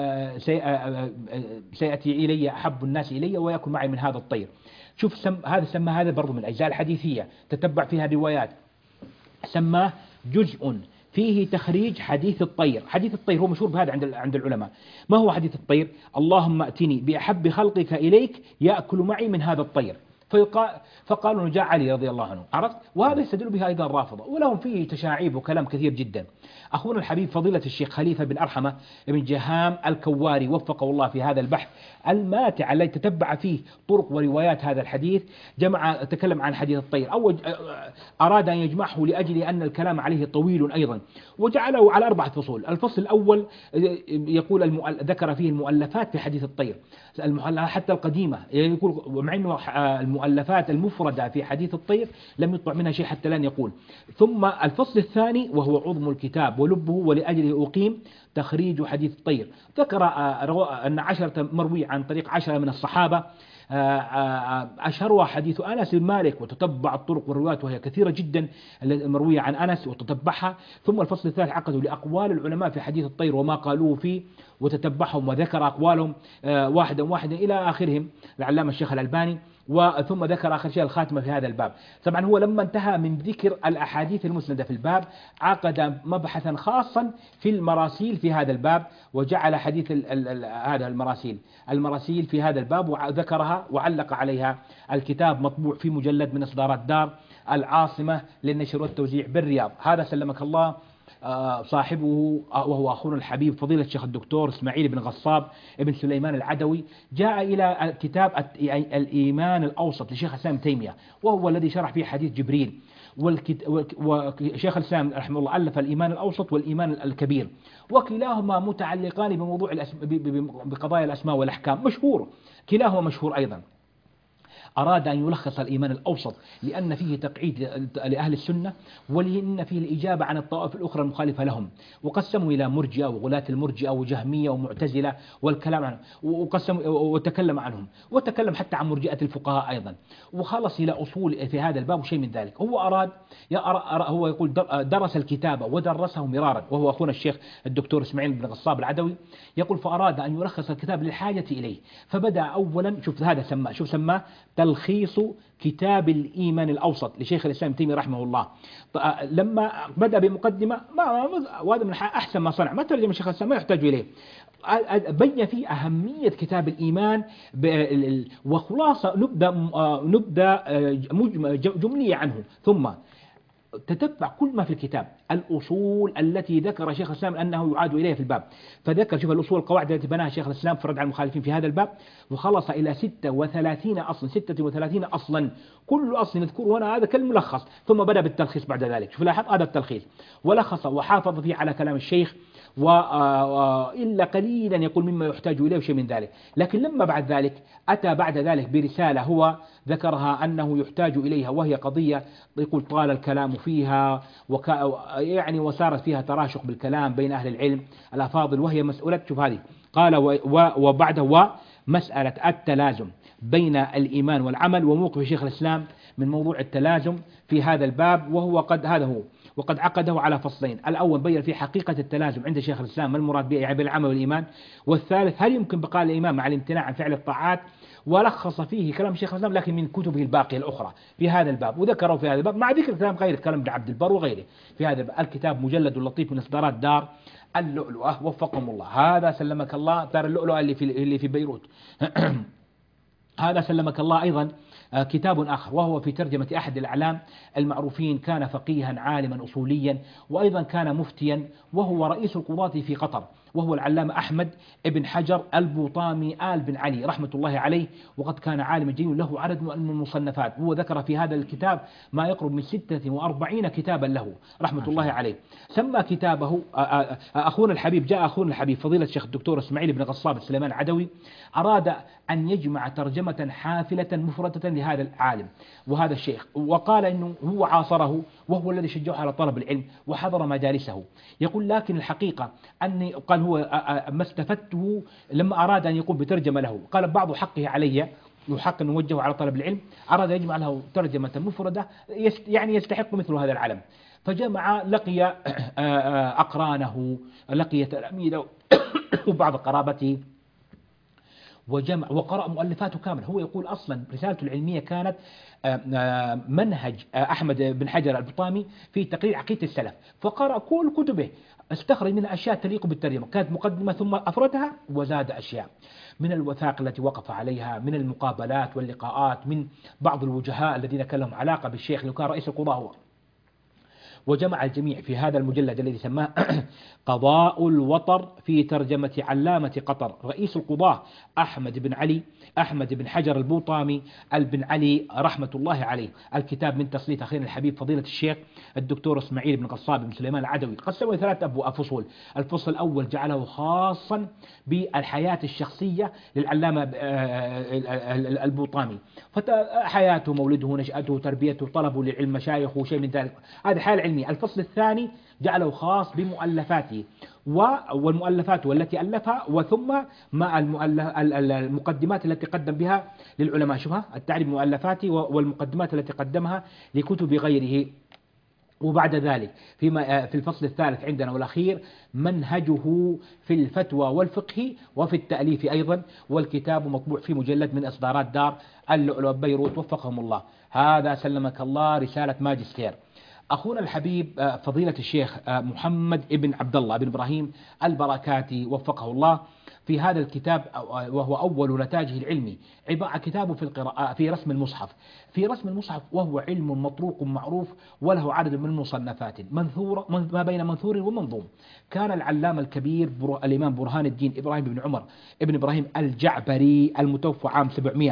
سيأتي إلي أحب الناس إلي ويأكل معي من هذا الطير. شوف هذا سمى هذا برضو من الأجزاء الحديثية تتبع فيها الروايات، سماه جزء فيه تخريج حديث الطير. حديث الطير هو مشهور بهذا عند العلماء. ما هو حديث الطير؟ اللهم ائتني بأحب خلقك إليك يأكل معي من هذا الطير. فقالوا جاء علي رضي الله عنه، عرفت؟ وهذا يستدل به أيضا الرافضة، ولهم فيه تشاعيب وكلام كثير جدا. أخونا الحبيب فضيلة الشيخ خليفة بن أرحمة بن جهام الكواري وفقه الله في هذا البحث الماتع الذي تتبع فيه طرق وروايات هذا الحديث، تكلم عن حديث الطير، أو أراد أن يجمعه لأجل أن الكلام عليه طويل أيضا، وجعله على 4 فصول. الفصل الأول يقول ذكر فيه المؤلفات في حديث الطير حتى القديمة، يقول مع أنه المؤلفات المفردة في حديث الطير لم يطبع منها شيء حتى الآن يقول. ثم الفصل الثاني وهو عظم الكتاب ولبه ولأجله أقيم تخريج حديث الطير، ذكر أن 10 مروي عن طريق 10 من الصحابة، أشهرها حديث أنس بن مالك، وتتبع الطرق والروايات وهي كثيرة جدا المروية عن أنس وتتبعها. ثم الفصل الثالث عقدوا لأقوال العلماء في حديث الطير وما قالوه فيه وتتبعهم وذكر أقوالهم واحدا واحدا إلى آخرهم العلامة الشيخ الألباني. ثم ذكر آخر شيء الخاتمة في هذا الباب. طبعا هو لما انتهى من ذكر الأحاديث المسندة في الباب عقد مبحثا خاصا في المراسيل في هذا الباب، وجعل حديث هذا المراسيل في هذا الباب وذكرها وعلق عليها. الكتاب مطبوع في مجلد من إصدارات دار العاصمة للنشر والتوزيع بالرياض. هذا سلمك الله صاحبه وهو أخونا الحبيب فضيلة الشيخ الدكتور إسماعيل بن غصاب ابن سليمان العدوي، جاء إلى كتاب الإيمان الأوسط لشيخ الإسلام تيمية، وهو الذي شرح فيه حديث جبريل. وشيخ الإسلام رحمه الله ألف الإيمان الأوسط والإيمان الكبير، وكلاهما متعلقان بموضوع بقضايا الأسماء والأحكام، مشهور كلاهما مشهور أيضا. أراد أن يلخص الإيمان الأوسط لأن فيه تقعيد لأهل السنة، ولأن فيه الإجابة عن الطوائف الأخرى المخالفة لهم، وقسموا إلى مرجئة وغلاة المرجئة وجهمية ومعتزلة والكلام عنهم، وتكلم عنهم، وتكلم حتى عن مرجئة الفقهاء أيضا، وخلص إلى أصول في هذا الباب وشيء من ذلك. هو أراد هو يقول درس الكتابة ودرسه مرارا، وهو أخونا الشيخ الدكتور إسماعيل بن غصاب العدوي، يقول فأراد أن يلخص الكتاب للحاجة إليه، فبدأ أولا شوف هذا سماه تلخيص كتاب الإيمان الأوسط لشيخ الإسلام تيمية رحمه الله. لما بدأ بمقدمة وهذا من أحسن ما صنع، ما ترجم الشيخ الإسلام ما يحتاج إليه، بين فيه أهمية كتاب الإيمان وخلاصة نبدأ جملية عنه، ثم تتبع كل ما في الكتاب، الأصول التي ذكر شيخ الإسلام أنه يعاد إليها في الباب، فذكر شوف الأصول القواعد التي بناها شيخ الإسلام في الرد على المخالفين في هذا الباب، وخلص إلى 36 أصلا، كل أصل نذكره هنا هذا كالملخص، ثم بدأ بالتلخيص بعد ذلك. شوف لاحظ هذا التلخيص، ولخص وحافظ فيه على كلام الشيخ وإلا قليلا يقول مما يحتاج إليه شيء من ذلك. لكن لما بعد ذلك أتى بعد ذلك برسالة هو ذكرها أنه يحتاج إليها، وهي قضية يقول طال الكلام فيها يعني وصارت فيها تراشق بالكلام بين أهل العلم الأفاضل، وهي مسألة شوف هذه قال وبعده مسألة التلازم بين الإيمان والعمل، وموقف شيخ الإسلام من موضوع التلازم في هذا الباب، وقد عقده على فصلين. الأول بين في حقيقة التلازم عند شيخ الإسلام ما المراد به يعني بالعمل والإيمان، والثالث هل يمكن بقاء الإيمان مع الامتناع عن فعل الطاعات، ولخص فيه كلام شيخ الإسلام لكن من كتبه الباقية الأخرى في هذا الباب، وذكره في هذا الباب مع ذكر كلام غير كلام ابن عبد البر وغيره في هذا الكتاب مجلد لطيف من إصدارات دار اللؤلؤة وفقهم الله. هذا سلمك الله دار اللؤلؤة اللي في بيروت. هذا سلمك الله أيضا كتاب آخر وهو في ترجمة أحد الأعلام المعروفين، كان فقيها عالما أصوليا وأيضا كان مفتيا، وهو رئيس القضاة في قطر، وهو العلامة أحمد بن حجر البوطامي آل بن علي رحمة الله عليه. وقد كان عالما جليلا له عدد من المصنفات، هو ذكر في هذا الكتاب ما يقرب من 46 كتابا له رحمة الله عليه. سمى كتابه أخونا الحبيب، جاء أخونا الحبيب فضيلة الشيخ الدكتور إسماعيل بن غصاب سليمان العدوي، أراد أن يجمع ترجمة حافلة مفردة لهذا العالم وهذا الشيخ، وقال إنه هو عاصره وهو الذي شجعه على طلب العلم وحضر مجالسه. يقول لكن الحقيقة أني قال هو ما استفدته لما أراد أن يقوم بترجمة له، قال بعض حقه علي يحق أن يوجهه على طلب العلم، أراد أن يجمع له ترجمة مفردة يعني يستحق مثل هذا العلم، فجمع لقي أقرانه، لقي تلاميذه وبعض قرابته، وجمع وقرأ مؤلفاته كاملة. هو يقول أصلا رسالته العلمية كانت منهج أحمد بن حجر البطامي في تقرير عقيدة السلف، فقرأ كل كتبه، استخرج منها أشياء تليق بالترجمة، كانت مقدمة ثم أفردها وزاد أشياء من الوثائق التي وقف عليها، من المقابلات واللقاءات، من بعض الوجهاء الذين كان لهم علاقة بالشيخ اللي كان رئيس القضاء هو. وجمع الجميع في هذا المجلد الذي سماه قضاء الوطر في ترجمة علامة قطر رئيس القضاة أحمد بن حجر البوطامي بن علي رحمة الله عليه. الكتاب من تصنيف أخينا الحبيب فضيلة الشيخ الدكتور إسماعيل بن غصاب بن سليمان العدوي، قسمه 3 فصول. الفصل الأول جعله خاصا بالحياة الشخصية للعلامة البوطامي، حياته، مولده، نشأته، تربيته، طلبه للعلم، مشايخه وشيء من ذلك، هذه حالة علمية. الفصل الثاني جعله خاص بمؤلفاته والمؤلفات والتي ألفها، وثم مع المقدمات التي قدم بها للعلماء، شوفها التعريف مؤلفاته والمقدمات التي قدمها لكتب غيره. وبعد ذلك في الفصل الثالث عندنا والأخير منهجه في الفتوى والفقه وفي التأليف أيضا، والكتاب مطبوع في مجلد من إصدارات دار اللؤلؤ بيروت وفقهم الله. هذا سلمك الله رسالة ماجستير. أخونا الحبيب فضيلة الشيخ محمد بن عبد الله بن إبراهيم البركاتي وفقه الله في هذا الكتاب، وهو أول نتاجه العلمي، عبارة كتابه في القراءة في رسم المصحف. في رسم المصحف وهو علم مطروق معروف وله عدد من المصنفات منثورة ما بين منثور ومنظوم. كان العلامة الكبير الإمام برهان الدين إبراهيم بن عمر ابن إبراهيم الجعبري المتوفى عام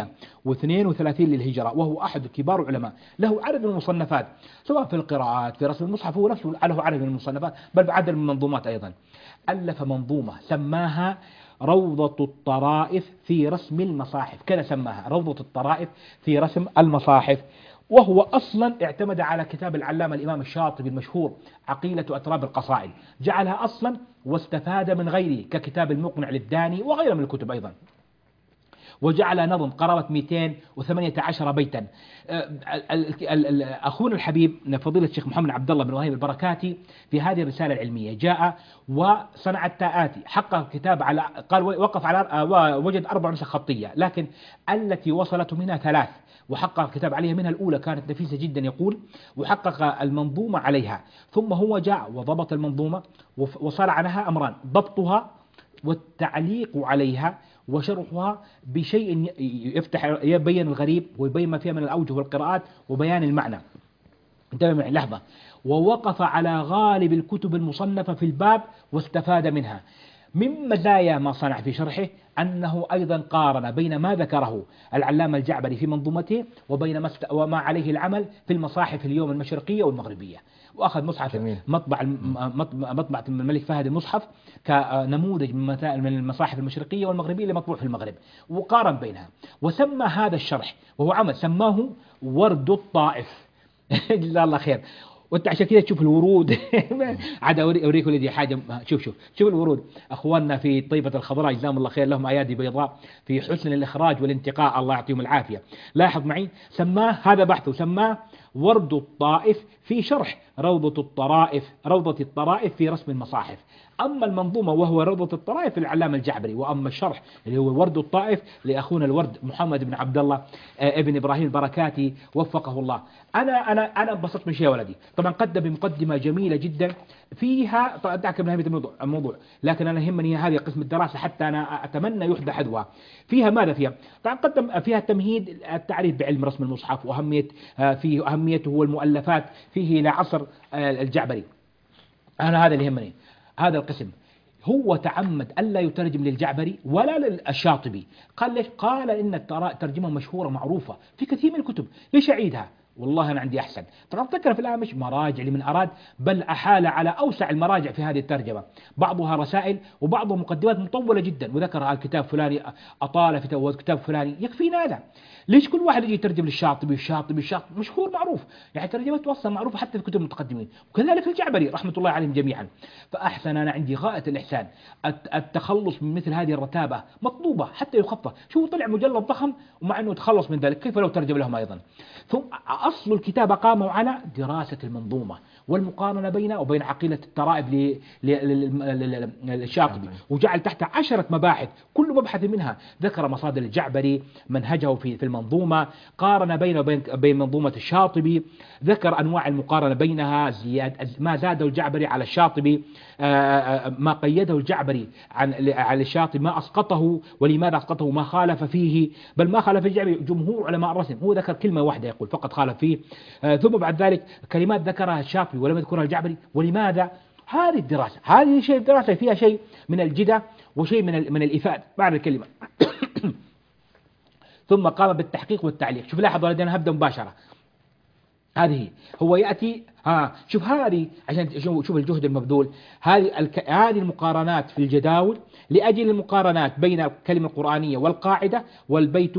732 للهجرة، وهو أحد كبار العلماء، له عدد من المصنفات سواء في القراءات في رسم المصحف، هو نفسه له عدد من المصنفات بل بعدد من المنظومات أيضا. ألف منظومة سماها روضة الطرائف في رسم المصاحف، كذا سماها روضة الطرائف في رسم المصاحف. وهو أصلا اعتمد على كتاب العلامة الإمام الشاطبي المشهور عقيلة أتراب القصائد، جعلها أصلا واستفاد من غيره ككتاب المقنع للداني وغيره من الكتب أيضا، وجعل نظم قرابة 218 بيتا. أخونا الحبيب فضيلة الشيخ محمد عبد الله بن وهيب البركاتي في هذه الرسالة العلمية جاء وصنع التاءات، حقق كتاب على قال وقف على وجد 4 نسخ خطية، لكن التي وصلت منها 3، وحقق كتاب عليها، منها الأولى كانت نفيسة جدا يقول، وحقق المنظومة عليها. ثم هو جاء وضبط المنظومة وصنع عنها أمران: ضبطها والتعليق عليها وشرحها بشيء يبين الغريب ويبين ما فيها من الأوجه والقراءات وبيان المعنى. انتبه معي لحظة. ووقف على غالب الكتب المصنفة في الباب واستفاد منها. من مزايا ما صنع في شرحه أنه أيضا قارن بين ما ذكره العلامة الجعبري في منظومته وبين وما عليه العمل في المصاحف اليوم المشرقية والمغربية، وأخذ مصحف مطبعة الملك فهد المصحف كنموذج من المصاحف المشرقية والمغربية اللي مطبوع في المغرب، وقارن بينها، وسمى هذا الشرح وهو عمل سماه ورد الطائف. جزاه الله خير. وانت عشان كده تشوف الورود عاد اوريكم لدي حاجه، شوف الورود، اخواننا في طيبه الخضراء جزاهم الله خير، لهم ايادي بيضاء في حسن الاخراج والانتقاء، الله يعطيهم العافيه. لاحظ معي سماه هذا بحثه، سماه ورد الطائف في شرح روضة الطرائف في رسم المصاحف. أما المنظومة وهو روضة الطرائف للعلامة الجعبري، وأما الشرح اللي هو ورد الطائف لأخونا الورد محمد بن عبد الله ابن إبراهيم البركاتي وفقه الله. أنا انبسطت من شيء يا ولدي. طبعا قدم بمقدمة جميلة جدا فيها طبعا دعك من أهمية الموضوع، لكن أنا يهمني هذه قسم الدراسة حتى أنا أتمنى يحدى حذوها. فيها ماذا فيها؟ طبعا قدم فيها تمهيد التعريف بعلم رسم المصحف وأهمية فيه أهميته والمؤلفات فيه إلى عصر الجعبري. أنا هذا اللي يهمني، هذا القسم. هو تعمد ألا يترجم للجعبري ولا للشاطبي. قال ليش؟ قال إن الترجمة مشهورة معروفة في كثير من الكتب، ليش أعيدها؟ والله أنا عندي أحسن. طبعا ذكر في الهامش مراجع لمن أراد، بل أحال على أوسع المراجع في هذه الترجمة، بعضها رسائل وبعضها مقدمات مطولة جدا، وذكر الكتاب فلاني أطال في كتاب فلاني، يكفينا هذا. ليش كل واحد يجي يترجم للشاطبي الشاطبي مشهور معروف، يعني ترجمته أصلا معروفة حتى في كتب المتقدمين، وكذلك الجعبري رحمة الله عليهم جميعا. فأحسن، أنا عندي غاية الإحسان التخلص من مثل هذه الرتابة مطلوبة حتى يخفى. شو طلع مجلد ضخم ومع أنه تخلص من ذلك، كيف لو ترجم لهم أيضا؟ ثم أصل الكتاب قاموا على دراسة المنظومة والمقارنة بينه وبين عقيدة الترائب للشاطبي، وجعل تحت 10 مباحث، كل مبحث منها ذكر مصادر الجعبري، منهجه في المنظومة، قارن بينه وبين منظومة الشاطبي، ذكر أنواع المقارنة بينها، ما زاده الجعبري على الشاطبي، ما قيده الجعبري على الشاطبي، ما أسقطه ولماذا أسقطه، ما خالف فيه، بل ما خالف الجعبري جمهور علماء الرسم، هو ذكر كلمة واحدة يقول فقط خالف فيه. ثم بعد ذلك كلمات ذكرها الشاطبي ولم يذكرها الجعبري، ولماذا؟ هذه الدراسة، هذه شيء الدراسة فيها شيء من الجدة وشيء من الإفادة بعد الكلمة. ثم قام بالتحقيق والتعليق. شوف لاحظوا، أنا هبدأ مباشرة. هذه هو يأتي شوف هذه عشان شوف الجهد المبذول. هذه المقارنات في الجداول لأجل المقارنات بين الكلمة القرآنية والقاعدة والبيت.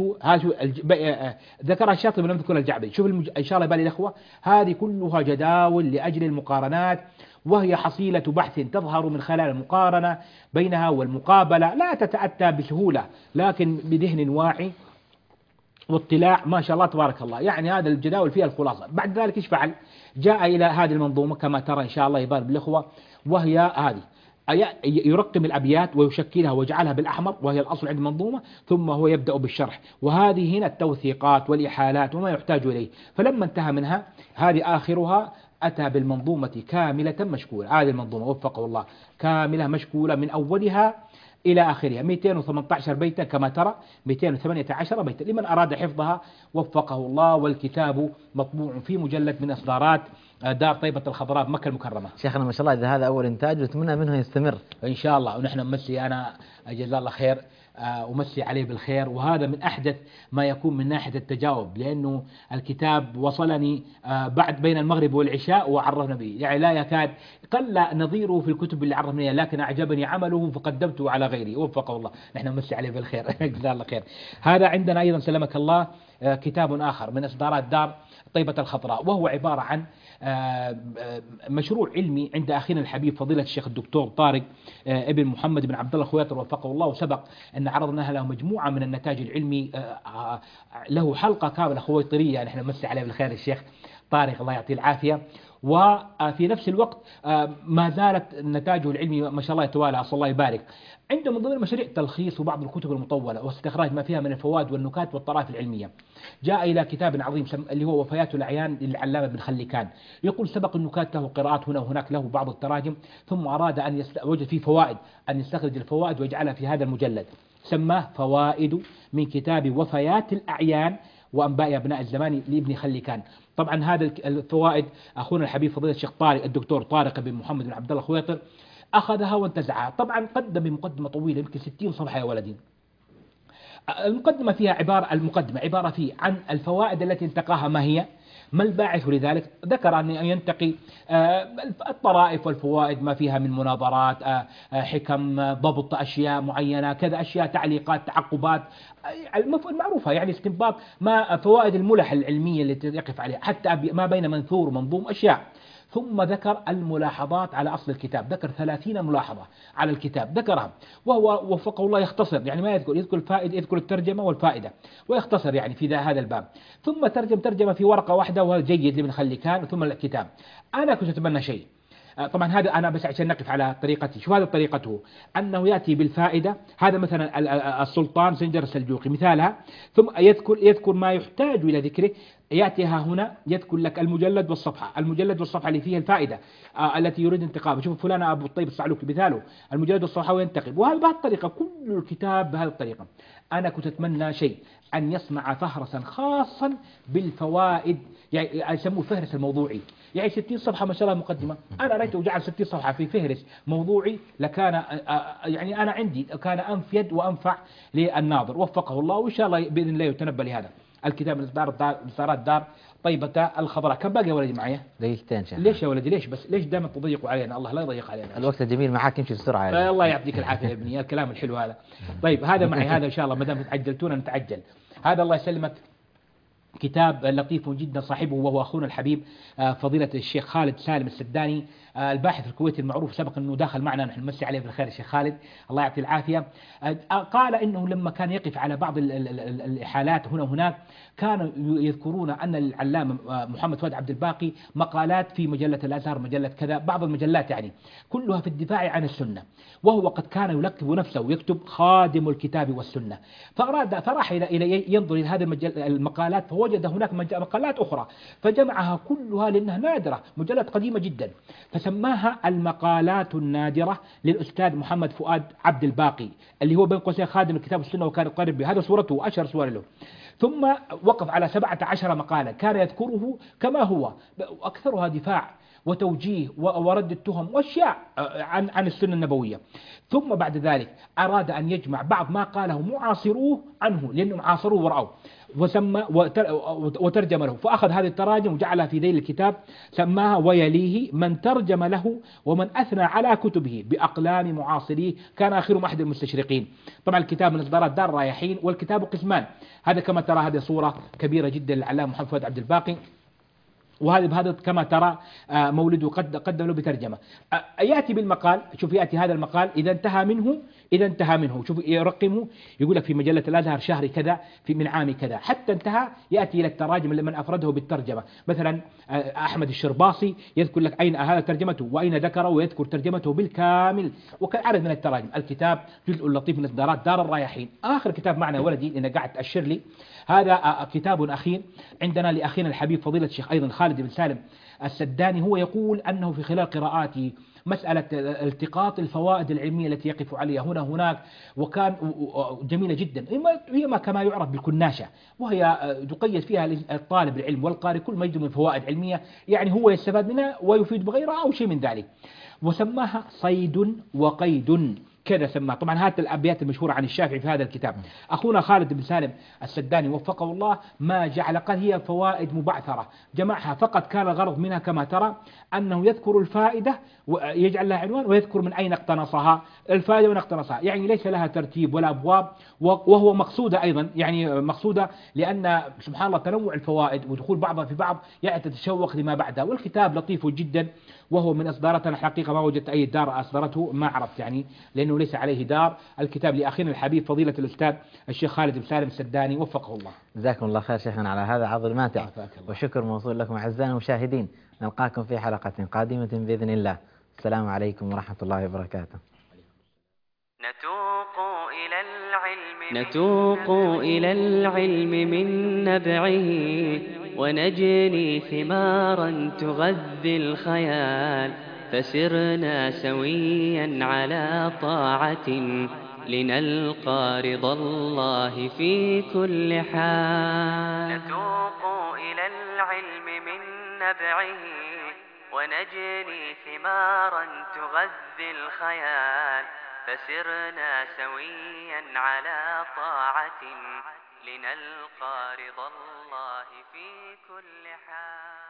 ذكرها الشاطبي ولم تذكرها الجعبري. شوف إن شاء الله بالي الأخوة، هذه كلها جداول لأجل المقارنات، وهي حصيلة بحث تظهر من خلال المقارنة بينها والمقابلة، لا تتأتى بسهولة لكن بذهن واعي واطلاع ما شاء الله تبارك الله. يعني هذا الجداول فيها الخلاصة. بعد ذلك ايش فعل؟ جاء إلى هذه المنظومة كما ترى إن شاء الله يبارك بالإخوة، وهي هذه يرقم الأبيات ويشكلها ويجعلها بالأحمر، وهي الأصل عند المنظومة، ثم هو يبدأ بالشرح، وهذه هنا التوثيقات والإحالات وما يحتاج إليه. فلما انتهى منها، هذه آخرها، أتى بالمنظومة كاملة مشكولة. هذه المنظومة وفقه الله كاملة مشكولة من أولها إلى آخرها، 218 بيتا كما ترى، 218 بيتا لمن أراد حفظها وفقه الله. والكتاب مطبوع في مجلد من إصدارات دار طيبة الخضراء بمكة المكرمة. شيخنا ما شاء الله، إذا هذا أول إنتاج نتمنى منه يستمر إن شاء الله. ونحن نمسي، أنا جزاه الله خير ومسي عليه بالخير، وهذا من أحدث ما يكون من ناحية التجاوب، لأنه الكتاب وصلني بعد بين المغرب والعشاء وعرفنا به، يعني لا يكاد قل نظيره في الكتب اللي عرفني، لكن أعجبني عمله فقدمته على غيري وفقه الله. نحن نمسي عليه بالخير جزاه الله خير. هذا عندنا أيضا سلمك الله كتاب آخر من إصدارات دار طيبة الخضراء، وهو عبارة عن مشروع علمي عند أخينا الحبيب فضيلة الشيخ الدكتور طارق ابن محمد بن عبد الله خويطر وفقه الله. وسبق أن عرضنا له مجموعة من النتاج العلمي، له حلقة كاملة خويطرية، نحن نمسي عليه بالخير الشيخ طارق الله يعطيه العافية. وفي نفس الوقت ما زالت نتاجه العلمي ما شاء الله يتوالى، أسأل الله يبارك. عنده من ضمن المشاريع تلخيص بعض الكتب المطولة واستخراج ما فيها من الفوائد والنكات والطرائف العلمية. جاء إلى كتاب عظيم اللي هو وفيات الأعيان للعلامة بن خلكان، يقول سبق النكات له قراءات هنا وهناك، له بعض التراجم، ثم أراد أن وجد فيه فوائد، أن يستخرج الفوائد ويجعلها في هذا المجلد، سماه فوائد من كتاب وفيات الأعيان وأنباء أبناء الزمان لابن خلكان. طبعا هذا الفوائد أخونا الحبيب فضيلة الشيخ طارق الدكتور طارق بن محمد بن عبد الله خويطر أخذها وانتزعها. طبعا قدم بمقدمة طويلة يمكن 60 صفحة يا ولدي. المقدمة فيها المقدمة عبارة فيه عن الفوائد التي انتقاها ما هي، ما الباعث لذلك، ذكر أن ينتقي الطرائف والفوائد ما فيها من مناظرات، حكم، ضبط أشياء معينة كذا، أشياء تعليقات تعقبات المعروفة، يعني استنباط ما فوائد الملح العلمية التي يقف عليها، حتى ما بين منثور ومنظوم أشياء. ثم ذكر الملاحظات على أصل الكتاب، ذكر 30 ملاحظة على الكتاب ذكرها، وهو وفقه الله يختصر، يعني ما يذكر الفائدة، يذكر الترجمة والفائدة ويختصر يعني في هذا الباب. ثم ترجمة في ورقة واحدة، وهذا جيد لمن خلكان، ثم الكتاب. أنا كنت أتمنى شيء، طبعا هذا أنا بس عشان نقف على طريقتي. شوف هذا طريقته، أنه يأتي بالفائدة. هذا مثلا السلطان سنجر السلجوقي مثالها، ثم يذكر ما يحتاج إلى ذكره. يأتي ها هنا يذكر لك المجلد والصفحة، المجلد والصفحة اللي فيها الفائدة التي يريد انتقابها. شوف فلان أبو الطيب الصعلوكي مثاله المجلد والصفحة وينتقب. وهذا بهذه الطريقة كل الكتاب بهذه الطريقة. أنا كنت أتمنى شيء، أن يصنع فهرسا خاصا بالفوائد، يعني يسموه فهرس الموضوعي. يعني 60 صفحة ما شاء الله مقدمة، أنا رأيته وجعل 60 صفحة في فهرس موضوعي لكان يعني أنا عندي كان أنفيد وأنفع للناظر وفقه الله، وإن شاء الله بإذن الله يتنبأ لهذا الكتاب من إصدارات دار طيبة الخضراء. كم باقي يا ولدي معايا؟ دقيقتين شيخ. ليش يا ولدي ليش بس ليش دائما تضيقوا علينا؟ الله لا يضيق علينا. الوقت جميل معاك يمشي بسرعة يعني. الله يعطيك العافية يا ابني، الكلام الحلو هذا. طيب هذا معي، هذا إن شاء الله ما دام تعجلتونا نتعجل. هذا الله يسلمك كتاب لطيف جدا صاحبه وهو أخونا الحبيب فضيلة الشيخ خالد سالم السداني الباحث الكويتي المعروف، سبق أنه داخل معنا، نحن نمسي عليه بالخير الشيخ خالد الله يعطي العافية. قال إنه لما كان يقف على بعض الإحالات هنا وهناك كانوا يذكرون أن العلامة محمد فؤاد عبد الباقي مقالات في مجلة الأزهر، مجلة كذا، بعض المجلات يعني كلها في الدفاع عن السنة، وهو قد كان يلقب نفسه ويكتب خادم الكتاب والسنة. فراح إلى ينظر إلى هذه المقالات فوجد هناك مقالات أخرى فجمعها كلها لأنها نادرة، مجلات قديمة جدا، فسماها المقالات النادرة للأستاذ محمد فؤاد عبد الباقي اللي هو بين قوسين خادم الكتاب والسنة وكان يقرب به. هذا صورته أشهر صور له. ثم وقف على 17 مقالة كان يذكره كما هو، أكثرها دفاع وتوجيه ورد التهم واشياء عن السنة النبوية. ثم بعد ذلك أراد أن يجمع بعض ما قاله معاصروه عنه لأنهم عاصروه ورأوه وسمى وترجم له، فأخذ هذه التراجم وجعلها في ذيل الكتاب، سماها ويليه من ترجم له ومن أثنى على كتبه بأقلام معاصريه كان آخرهم أحد المستشرقين. طبعا الكتاب من إصدارات دار الرايحين، والكتاب قسمان. هذا كما ترى هذه صورة كبيرة جدا للعلامة محمد فؤاد عبد الباقي، وهذا كما ترى مولده قدم له بترجمة. يأتي بالمقال، شوف يأتي هذا المقال إذا انتهى منه شوف يرقمه يقول لك في مجلة الأزهر شهر كذا من عام كذا حتى انتهى. يأتي إلى التراجم لمن أفرده بالترجمة، مثلا أحمد الشرباصي يذكر لك أين هذا ترجمته وأين ذكره ويذكر ترجمته بالكامل، وكعدد من التراجم. الكتاب جزء لطيف من إصدارات دار الرايحين. آخر كتاب معنا ولدي لأن قاعد تأشر لي، هذا كتاب أخير عندنا لأخينا الحبيب فضيلة الشيخ أيضا خالد بن سالم السداني. هو يقول أنه في خلال قراءاته مسألة التقاط الفوائد العلمية التي يقف عليها هنا هناك وكان جميلة جدا، هي ما كما يعرف بالكناشة، وهي تقيد فيها الطالب العلم والقارئ كل ما يجد من فوائد علمية يعني هو يستفاد منها ويفيد بغيرها أو شيء من ذلك، وسماها صيد وقيد كذا سماه. طبعا هذه الأبيات المشهورة عن الشافعي في هذا الكتاب. أخونا خالد بن سالم السداني وفقه الله ما جعل قال هي فوائد مبعثرة جمعها، فقط كان الغرض منها كما ترى أنه يذكر الفائدة ويجعل لها عنوان ويذكر من أين اقتنصها الفائدة ومن اقتنصها، يعني ليس لها ترتيب ولا أبواب، وهو مقصودة أيضا، يعني مقصودة لأن سبحان الله تنوع الفوائد ودخول بعضها في بعض يعني تتشوق لما بعدها. والكتاب لطيف جدا وهو من إصداراتنا الحقيقة، ما وجدت أي دار أصدرته ما عرفت يعني لأنه ليس عليه دار. الكتاب لأخينا الحبيب فضيلة الأستاذ الشيخ خالد بن سالم السداني وفقه الله. جزاكم الله خير شيخنا على هذا عرض الماتع، وشكر موصول لكم أعزائنا المشاهدين. نلقاكم في حلقة قادمة بإذن الله. السلام عليكم ورحمة الله وبركاته. نتوق إلى العلم من نبعه ونجني ثمارا تغذي الخيال، فسرنا سويا على طاعة لنلقى رضا الله في كل حال. نتوق إلى العلم من نبعه ونجني ثمارا تغذي الخيال، فسرنا سويا على طاعة لنلقى رضا الله في كل حال.